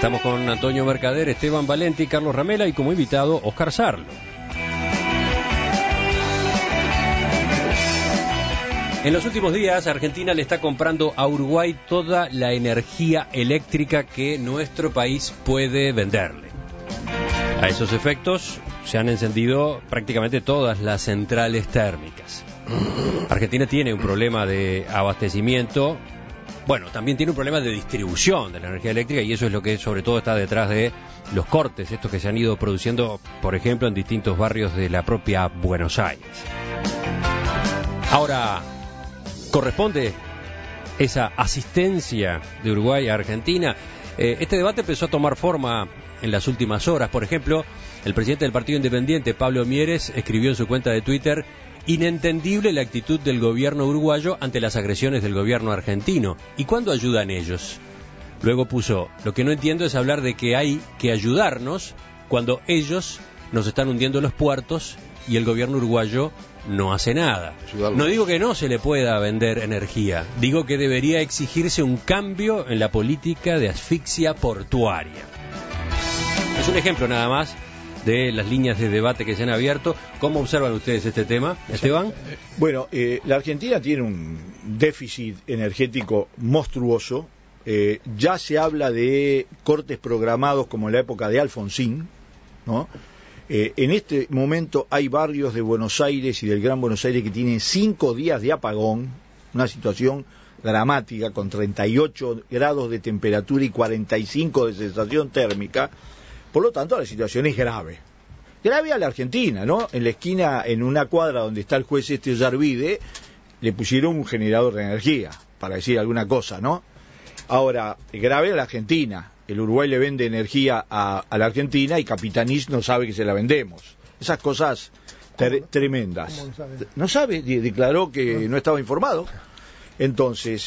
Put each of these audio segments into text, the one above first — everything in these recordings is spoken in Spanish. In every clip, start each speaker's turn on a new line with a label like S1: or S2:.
S1: Estamos con Antonio Mercader, Esteban Valenti, Carlos Ramela y como invitado Oscar Sarlo. En los últimos días, Argentina le está comprando a Uruguay toda la energía eléctrica que nuestro país puede venderle. A esos efectos, se han encendido prácticamente todas las centrales térmicas. Argentina tiene un problema de abastecimiento, bueno, también tiene un problema de distribución de la energía eléctrica y eso es lo que sobre todo está detrás de los cortes, estos que se han ido produciendo, por ejemplo, en distintos barrios de la propia Buenos Aires. Ahora, ¿corresponde esa asistencia de Uruguay a Argentina? Este debate empezó a tomar forma en las últimas horas. Por ejemplo, el presidente del Partido Independiente, Pablo Mieres, escribió en su cuenta de Twitter: inentendible la actitud del gobierno uruguayo ante las agresiones del gobierno argentino. ¿Y cuándo ayudan ellos? Luego puso: lo que no entiendo es hablar de que hay que ayudarnos cuando ellos nos están hundiendo los puertos y el gobierno uruguayo no hace nada. No digo que no se le pueda vender energía, digo que debería exigirse un cambio en la política de asfixia portuaria. Es un ejemplo nada más de las líneas de debate que se han abierto. ¿Cómo observan ustedes este tema, Esteban?
S2: Bueno, la Argentina tiene un déficit energético monstruoso. Ya se habla de cortes programados como en la época de Alfonsín, ¿no? En este momento hay barrios de Buenos Aires y del Gran Buenos Aires que tienen 5 días de apagón, una situación dramática con 38 grados de temperatura y 45 de sensación térmica. Por lo tanto, la situación es grave. Grave a la Argentina, ¿no? En la esquina, en una cuadra donde está el juez Yarvide, le pusieron un generador de energía, para decir alguna cosa, ¿no? Ahora, grave a la Argentina. El Uruguay le vende energía a la Argentina y Capitanich no sabe que se la vendemos. Esas cosas tremendas.
S3: ¿Cómo lo sabe?
S2: No sabe, declaró que no estaba informado. Entonces,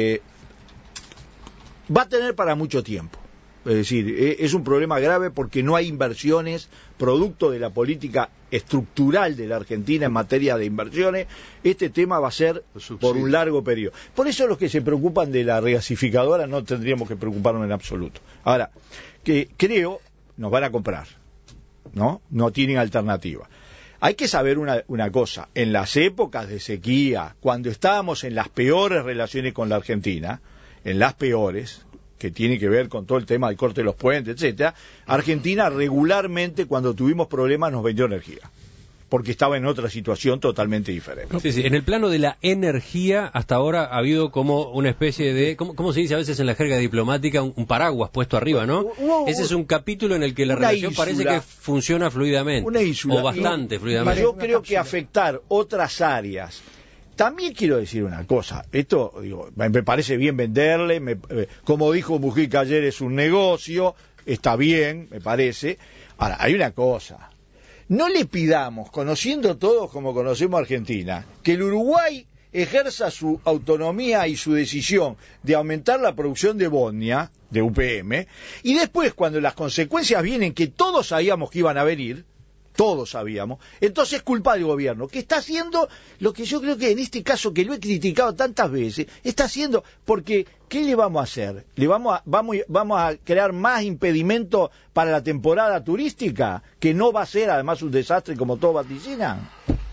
S2: va a tener para mucho tiempo. Es decir, es un problema grave porque no hay inversiones, producto de la política estructural de la Argentina en materia de inversiones. Este tema va a ser por un largo periodo. Por eso los que se preocupan de la regasificadora no tendríamos que preocuparnos en absoluto. Ahora, que creo, nos van a comprar, ¿no? No tienen alternativa. Hay que saber una cosa, en las épocas de sequía, cuando estábamos en las peores relaciones con la Argentina, en las peores, que tiene que ver con todo el tema del corte de los puentes, etcétera, Argentina regularmente cuando tuvimos problemas nos vendió energía, porque estaba en otra situación totalmente diferente.
S1: Sí, sí. En el plano de la energía, hasta ahora ha habido como una especie de, ¿cómo se dice a veces en la jerga diplomática? Un paraguas puesto arriba, ¿no? Ese es un capítulo en el que la relación parece que funciona fluidamente,
S2: una ínsula,
S1: o bastante fluidamente.
S2: Yo creo que afectar otras áreas. También quiero decir una cosa, esto digo, me parece bien venderle, como dijo Mujica ayer, es un negocio, está bien, me parece. Ahora, hay una cosa, no le pidamos, conociendo todos como conocemos a Argentina, que el Uruguay ejerza su autonomía y su decisión de aumentar la producción de Bosnia, de UPM, y después cuando las consecuencias vienen que todos sabíamos que iban a venir, todos sabíamos, entonces es culpa del gobierno, que está haciendo lo que yo creo que en este caso, que lo he criticado tantas veces, está haciendo, porque ¿qué le vamos a hacer? ¿Le vamos a crear más impedimentos para la temporada turística? Que no va a ser además un desastre como todos vaticinan.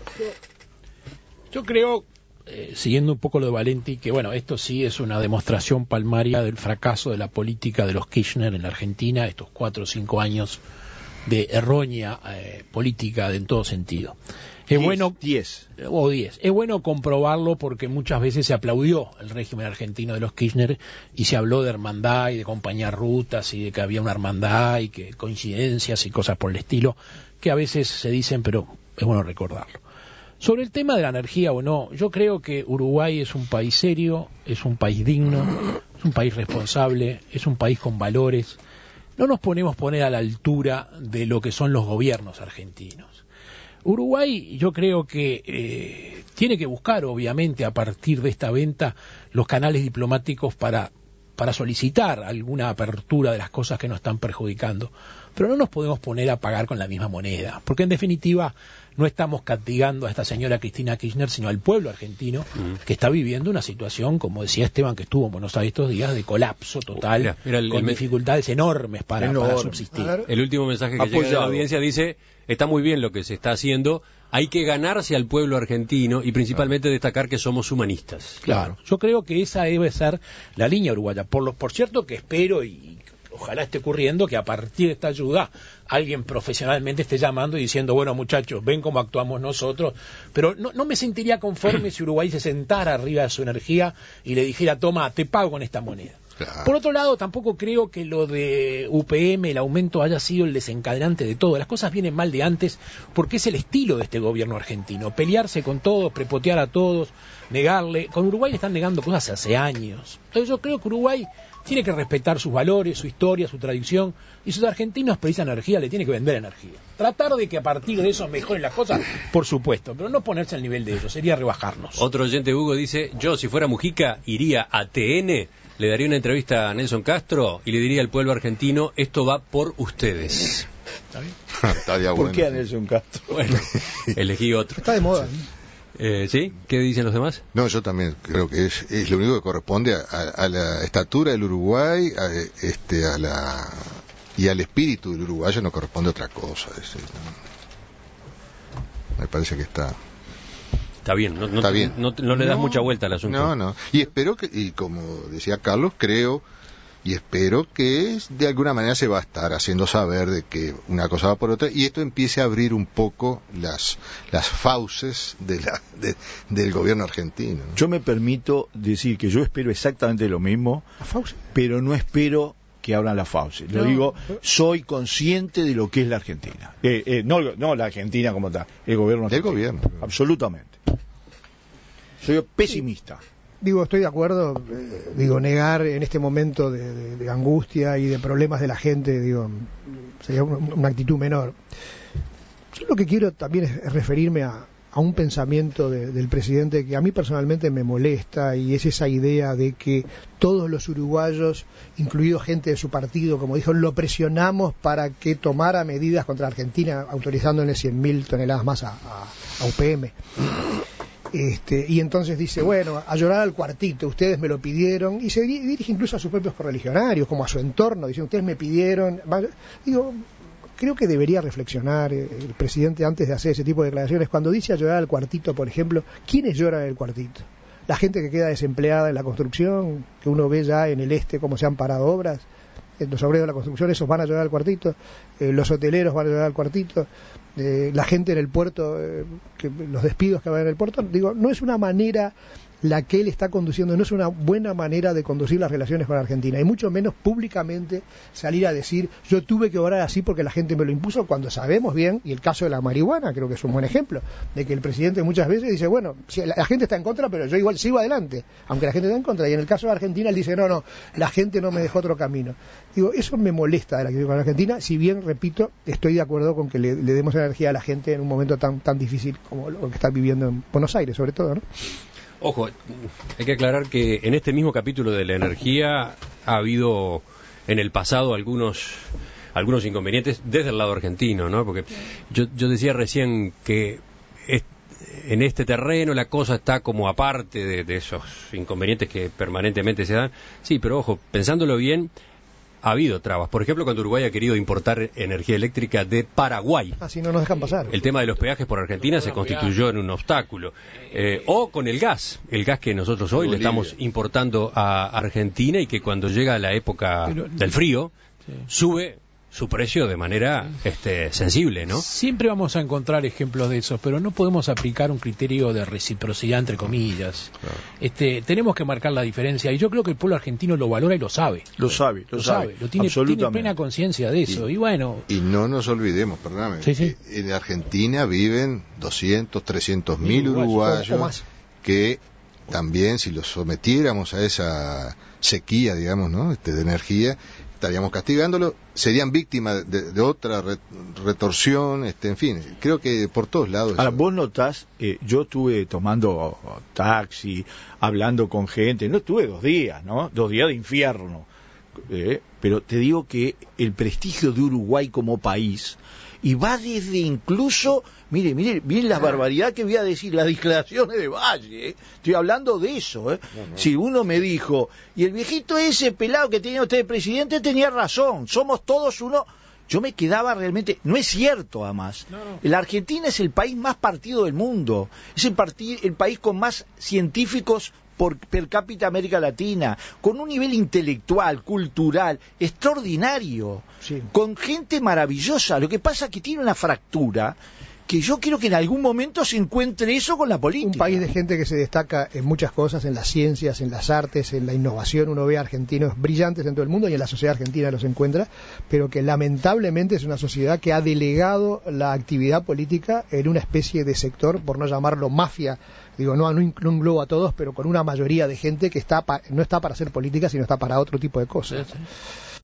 S3: Yo creo, siguiendo un poco lo de Valenti, que bueno, esto sí es una demostración palmaria del fracaso de la política de los Kirchner en la Argentina, estos 4 o 5 años de errónea política en todo sentido. Es bueno 10. Es bueno comprobarlo porque muchas veces se aplaudió el régimen argentino de los Kirchner y se habló de hermandad y de compañías rutas y de que había una hermandad y que coincidencias y cosas por el estilo que a veces se dicen, pero es bueno recordarlo. Sobre el tema de la energía o no, yo creo que Uruguay es un país serio, es un país digno, es un país responsable, es un país con valores. No nos ponemos a la altura de lo que son los gobiernos argentinos. Uruguay, yo creo que tiene que buscar, obviamente, a partir de esta venta, los canales diplomáticos para solicitar alguna apertura de las cosas que nos están perjudicando. pero no nos podemos poner a pagar con la misma moneda, porque en definitiva no estamos castigando a esta señora Cristina Kirchner, sino al pueblo argentino que está viviendo una situación, como decía Esteban, que estuvo en Buenos Aires estos días, de colapso total, con dificultades enormes para subsistir.
S1: El último mensaje que llega de la audiencia dice: está muy bien lo que se está haciendo, hay que ganarse al pueblo argentino y principalmente destacar que somos humanistas.
S3: Claro, yo creo que esa debe ser la línea uruguaya. Por cierto que espero y ojalá esté ocurriendo que a partir de esta ayuda alguien profesionalmente esté llamando y diciendo, bueno muchachos, ven cómo actuamos nosotros, pero no me sentiría conforme si Uruguay se sentara arriba de su energía y le dijera, toma, te pago con esta moneda. Claro. Por otro lado, tampoco creo que lo de UPM, el aumento, haya sido el desencadenante de todo. Las cosas vienen mal de antes porque es el estilo de este gobierno argentino. Pelearse con todos, prepotear a todos, negarle. Con Uruguay le están negando cosas hace años. Entonces yo creo que Uruguay tiene que respetar sus valores, su historia, su tradición, y sus argentinos precisan energía, le tiene que vender energía. Tratar de que a partir de eso mejoren las cosas, por supuesto, pero no ponerse al nivel de ellos, sería rebajarnos.
S1: Otro oyente, Hugo, dice, yo si fuera Mujica iría a TN, le daría una entrevista a Nelson Castro y le diría al pueblo argentino, esto va por ustedes.
S3: ¿Está bien?
S2: Estaría bueno. ¿Por qué a Nelson Castro?
S1: Bueno, elegí otro.
S4: Está de moda,
S1: ¿Sí? ¿Qué dicen los demás?
S5: No, yo también creo que es lo único que corresponde a la estatura del Uruguay, y al espíritu del uruguayo no corresponde otra cosa. Me parece que está
S1: bien,
S5: está bien.
S1: No le das mucha vuelta al asunto.
S5: No, y espero que, y como decía Carlos, creo y espero que de alguna manera se va a estar haciendo saber de que una cosa va por otra y esto empiece a abrir un poco las fauces del gobierno argentino.
S2: Yo me permito decir que yo espero exactamente lo mismo, pero no espero que abran las fauces. Lo digo, soy consciente de lo que es la Argentina. No la Argentina como tal, el gobierno argentino.
S5: El gobierno.
S2: Absolutamente. Soy pesimista.
S4: Estoy de acuerdo, negar en este momento de angustia y de problemas de la gente, sería una actitud menor. Yo lo que quiero también es referirme a un pensamiento del presidente que a mí personalmente me molesta, y es esa idea de que todos los uruguayos, incluido gente de su partido, como dijo, lo presionamos para que tomara medidas contra Argentina, autorizándole 100.000 toneladas más a UPM. Y entonces dice, bueno, a llorar al cuartito, ustedes me lo pidieron, y se dirige incluso a sus propios correligionarios, como a su entorno, diciendo, ustedes me pidieron. Creo que debería reflexionar el presidente antes de hacer ese tipo de declaraciones. Cuando dice a llorar al cuartito, por ejemplo, ¿quiénes lloran en el cuartito? La gente que queda desempleada en la construcción, que uno ve ya en el este cómo se han parado obras, los obreros de la construcción, esos van a llorar al cuartito, los hoteleros van a llorar al cuartito, la gente en el puerto, los despidos que van en el puerto. No es una manera la que él está conduciendo, no es una buena manera de conducir las relaciones con Argentina, y mucho menos públicamente salir a decir, yo tuve que orar así porque la gente me lo impuso, cuando sabemos bien, y el caso de la marihuana creo que es un buen ejemplo, de que el presidente muchas veces dice, bueno, si la gente está en contra, pero yo igual sigo adelante, aunque la gente está en contra, y en el caso de Argentina él dice, no, la gente no me dejó otro camino. Eso me molesta de la actitud con Argentina, si bien, repito, estoy de acuerdo con que le demos energía a la gente en un momento tan difícil como lo que está viviendo en Buenos Aires, sobre todo, ¿no?
S1: Ojo, hay que aclarar que en este mismo capítulo de la energía ha habido en el pasado algunos inconvenientes desde el lado argentino, ¿no? Porque yo decía recién que en este terreno la cosa está como aparte de esos inconvenientes que permanentemente se dan. Sí, pero ojo, pensándolo bien, ha habido trabas. Por ejemplo, cuando Uruguay ha querido importar energía eléctrica de Paraguay.
S4: Así no nos dejan pasar.
S1: El tema de los peajes por Argentina se constituyó en un obstáculo. O con el gas que nosotros hoy le estamos importando a Argentina y que cuando llega la época del frío, sube su precio de manera sensible, ¿no?
S3: Siempre vamos a encontrar ejemplos de esos, pero no podemos aplicar un criterio de reciprocidad entre comillas. Claro. Tenemos que marcar la diferencia, y yo creo que el pueblo argentino lo valora y lo sabe. Lo tiene plena conciencia de eso. Y
S5: no nos olvidemos, perdóname, que en Argentina viven 200, 300.000 uruguayos que también, si los sometiéramos a esa sequía, digamos, ¿no? De energía, estaríamos castigándolo, serían víctimas de otra retorsión, en fin, creo que por todos lados.
S2: Ahora, vos notás, yo estuve tomando taxi, hablando con gente, no estuve 2 días, ¿no? 2 días de infierno, pero te digo que el prestigio de Uruguay como país, y va desde incluso, mire la barbaridad que voy a decir, las declaraciones de Valle, estoy hablando de eso, Si uno me dijo, y el viejito ese pelado que tenía usted de presidente tenía razón, somos todos uno, yo me quedaba realmente, no es cierto además, la Argentina es el país más partido del mundo, es el país con más científicos por per cápita América Latina, con un nivel intelectual, cultural, extraordinario, con gente maravillosa. Lo que pasa es que tiene una fractura que yo quiero que en algún momento se encuentre eso con la política.
S4: Un país de gente que se destaca en muchas cosas, en las ciencias, en las artes, en la innovación. Uno ve argentinos brillantes en todo el mundo y en la sociedad argentina los encuentra, pero que lamentablemente es una sociedad que ha delegado la actividad política en una especie de sector, por no llamarlo mafia. Digo, no englobo a todos, pero con una mayoría de gente que no está para hacer política, sino está para otro tipo de cosas.